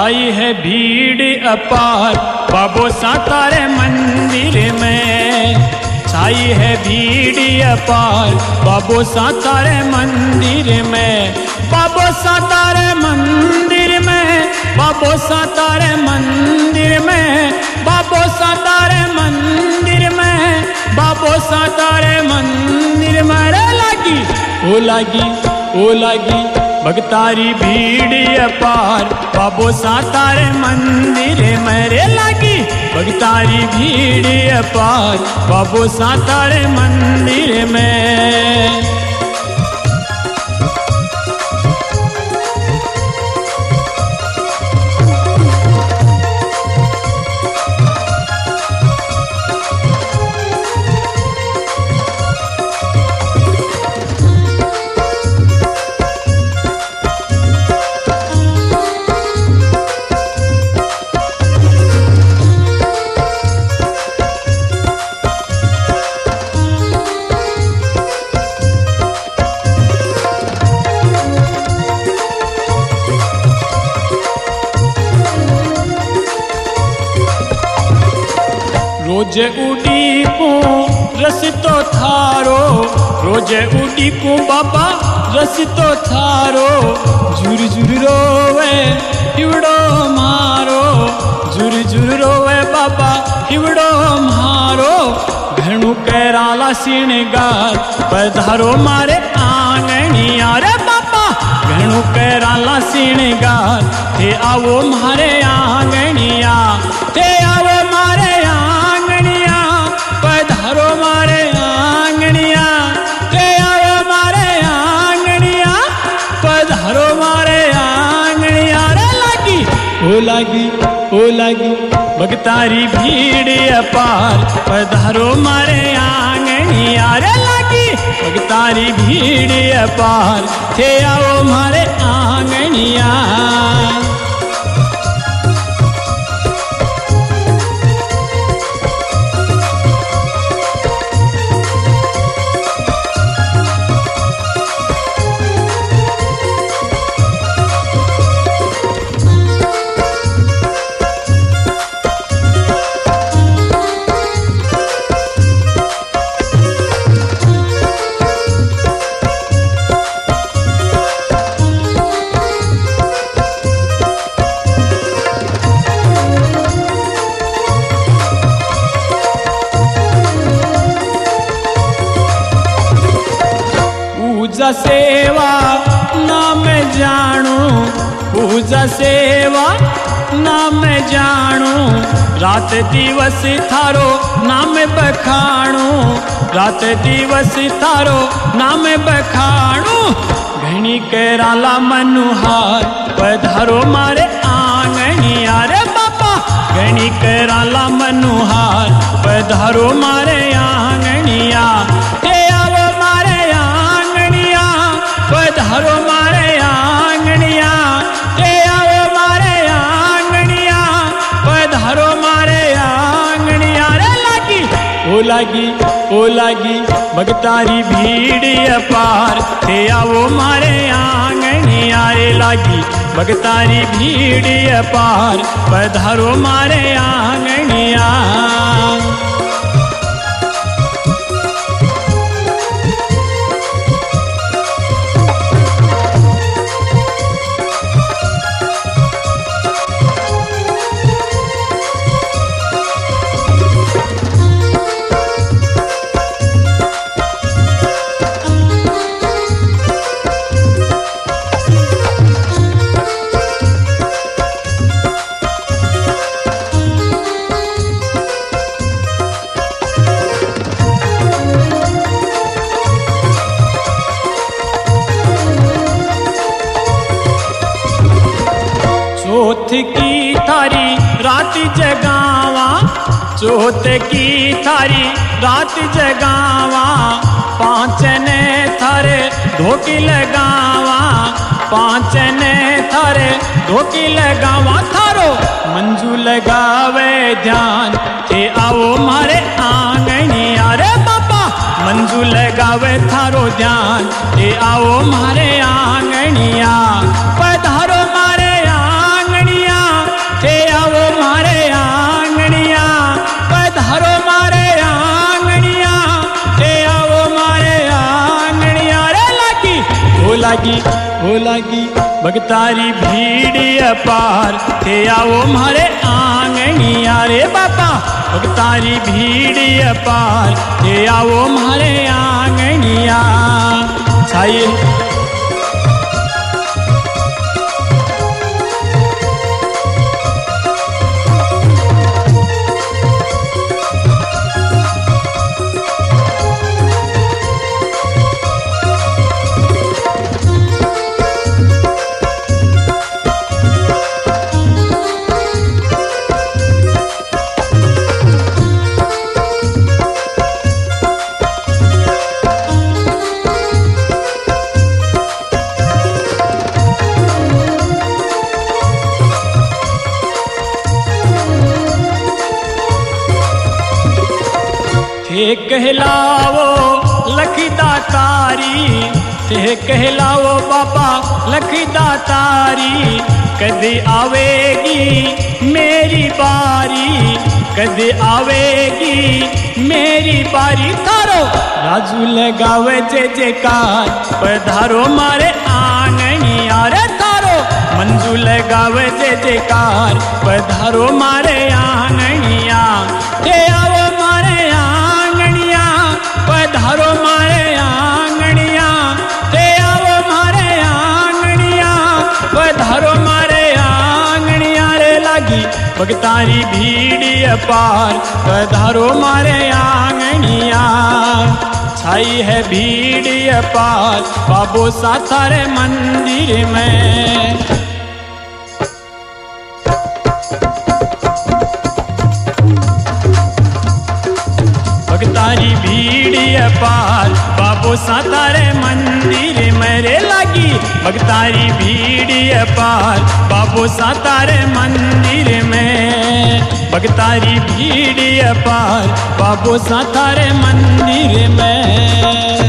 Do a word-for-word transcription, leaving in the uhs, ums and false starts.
छाई है भीड़ अपार बाबो सातारे मंदिर में। छाई है भीड़ अपार बाबो सातारे मंदिर में। बाबो सातारे मंदिर में, बाबो सातारे मंदिर में, बाबो सातारे मंदिर में, बाबो सातारे मंदिर में। रे लागी ओ लागी ओ लागी भगतारी भीड़ अपार बाबो सातारे मंदिर में। रे लागी भगतारी भीड़ अपार बाबो सातारे मंदिर में। रोज उड़ी को रसतो थारो, रोज उड़ी को बाबा रसतो थारो। झुर झुर रोवे हिवड़ो मारो, झुर झुर रोवे बाबा हिवड़ो मारो। घणु कराला सिणगार पधारो मारे आंगणिया। रे बाबा घणु कराला सिणगार थे आवो मारे आंगणिया। थे आवो मारे आंगणिया पधारो मारे आंगणिया। थे आवो मारे आंगणिया पधारो मारे आंगणिया। रे लागी ओ लागी ओ लागी भगतारी भीड़ अपार पधारो मारे आंगणिया। रे लागी भगतारी भीड़ अपार थे आओ मारे आंगणिया। पूजा सेवा नाम जानू, पूजा सेवा नाम जानू। रात दिवस थारो नाम बखाणू, रात दिवस थारो नाम बखाणू। घणी कराला मनुहार पधारो मारे आंगणिया। रे बाबा घणी कराला मनुहार पधारो मारे आंगणिया। ते आवो मारे आंगणिया पधारो मारे आंगणिया। ते आवो मारे आंगणिया पधारो मारे आंगणिया। रे लागी ओ लागी ओ लागी भगतारी भीड़ अपार ते आवो मारे आंगणिया। रे लागी भगतारी भीड़ अपार पधारो मारे आंगणिया। चौथ की थारी रात जगावा, चौथ की थारी रात जगावा। पाँच ने थारे धोकी लगावा, पाँच ने थारे धोकी लगावा। थारो मंजू लगावे ध्यान ते आओ मारे आंगणिया। रे बाबा मंजू लगावे थारो ध्यान ते आओ मारे आंगणिया। पधारो मारे आंगणिया लागी हो लागी भगतारी भीड़ अपार थे आओ मारे आंगनिया रे बाबा भगतारी भीड़ अपार थे आओ मारे आंगनिया छाई थे कहलावो लखदा तारी थे कहलावो बाबा लखदा तारी कदे आवेगी मेरी बारी कदे आवेगी मेरी बारी थारो राजू लगावे जे जयकार पधारो मारे आंगनिया रे थारो मंजू लगावे जे जयकार पधारो मारे आंगनिया थे आओ मारे पधारो मारे आंगनिया ते आओ मारे आंगनिया पधारो मारे आंगनिया रे लागी भगतारी भीड़ अपार पधारो मारे आंगनिया छाई है भीड़ अपार बाबो साथारे मंदिर में भगतारी भीड़ अपार बाबू सातारे मंदिर मेरे लागी भगतारी भीड़ अपार बाबू सातारे मंदिर में भगतारी भीड़ अपार बाबू सातारे मंदिर में।